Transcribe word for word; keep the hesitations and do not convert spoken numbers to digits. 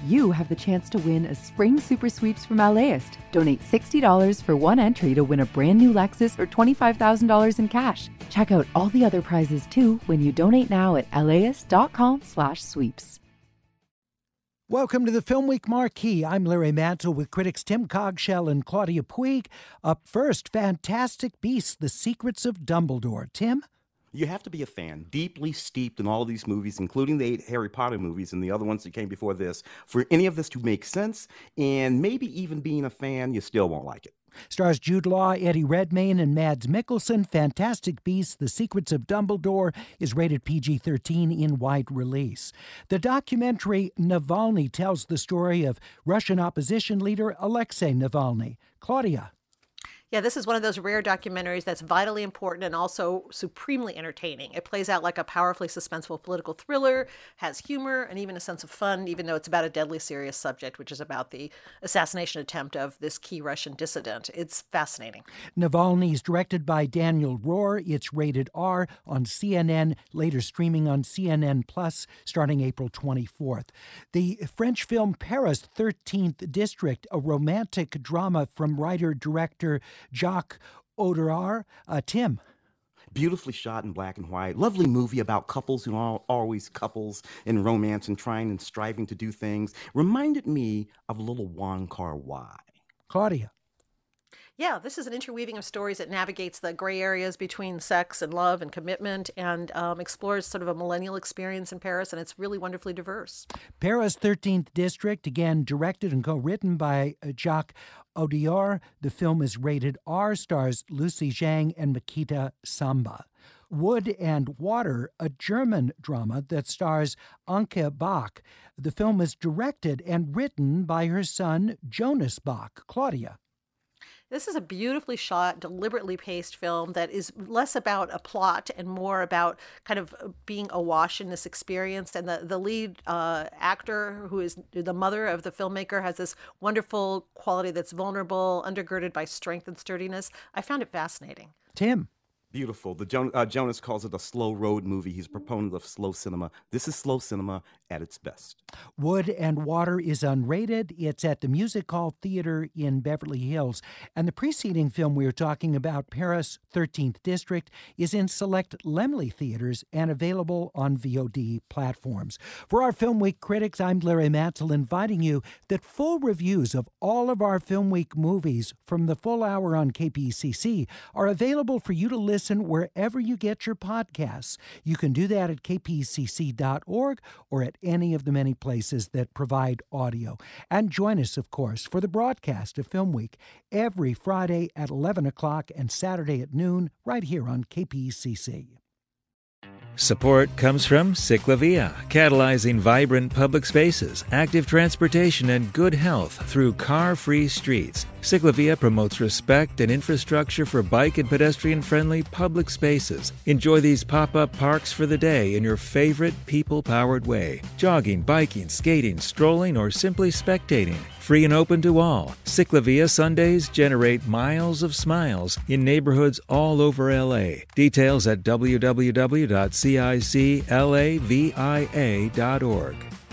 you have the chance to win a spring super sweeps from LAist. Donate sixty dollars for one entry to win a brand new Lexus or twenty-five thousand dollars in cash. Check out all the other prizes too when you donate now at laist.com slash sweeps. Welcome to the Film Week Marquee. I'm Larry Mantle with critics Tim Cogshell and Claudia Puig. Up first, Fantastic Beasts: The Secrets of Dumbledore. Tim? You have to be a fan, deeply steeped in all these movies, including the eight Harry Potter movies and the other ones that came before this, for any of this to make sense. And maybe even being a fan, you still won't like it. Stars Jude Law, Eddie Redmayne, and Mads Mikkelsen. Fantastic Beasts: The Secrets of Dumbledore is rated P G thirteen in wide release. The documentary Navalny tells the story of Russian opposition leader Alexei Navalny. Claudia. Yeah, this is one of those rare documentaries that's vitally important and also supremely entertaining. It plays out like a powerfully suspenseful political thriller, has humor, and even a sense of fun, even though it's about a deadly serious subject, which is about the assassination attempt of this key Russian dissident. It's fascinating. Navalny is directed by Daniel Rohr. It's rated R on C N N, later streaming on C N N Plus, starting April twenty-fourth. The French film Paris, thirteenth District, a romantic drama from writer-director Jacques Audiard. Uh, Tim. Beautifully shot in black and white. Lovely movie about couples who are always couples in romance and trying and striving to do things. Reminded me of a little Wong Kar-wai. Claudia. Yeah, this is an interweaving of stories that navigates the gray areas between sex and love and commitment and um, explores sort of a millennial experience in Paris, and it's really wonderfully diverse. Paris, thirteenth District, again directed and co-written by Jacques Audiard. The film is rated R, stars Lucy Zhang and Makita Samba. Wood and Water, a German drama that stars Anke Bach. The film is directed and written by her son, Jonas Bach. Claudia. This is a beautifully shot, deliberately paced film that is less about a plot and more about kind of being awash in this experience. And the, the lead uh, actor, who is the mother of the filmmaker, has this wonderful quality that's vulnerable, undergirded by strength and sturdiness. I found it fascinating. Tim. Beautiful. The jo- uh, Jonas calls it a slow road movie. He's a proponent of slow cinema. This is slow cinema at its best. Wood and Water is unrated. It's at the Music Hall Theater in Beverly Hills. And the preceding film we were talking about, Paris, thirteenth District, is in select Laemmle theaters and available on V O D platforms. For our Film Week critics, I'm Larry Mantle, inviting you that full reviews of all of our Film Week movies from the full hour on K P C C are available for you to listen wherever you get your podcasts. You can do that at k p c c dot org or at any of the many places that provide audio. And join us, of course, for the broadcast of Film Week every Friday at eleven o'clock and Saturday at noon right here on K P C C. Support comes from Ciclavia, catalyzing vibrant public spaces, active transportation, and good health through car-free streets. Ciclavia promotes respect and infrastructure for bike and pedestrian-friendly public spaces. Enjoy these pop-up parks for the day in your favorite people-powered way. Jogging, biking, skating, strolling, or simply spectating. Free and open to all. Ciclavia Sundays generate miles of smiles in neighborhoods all over L A. Details at w w w dot c i c lavia dot org.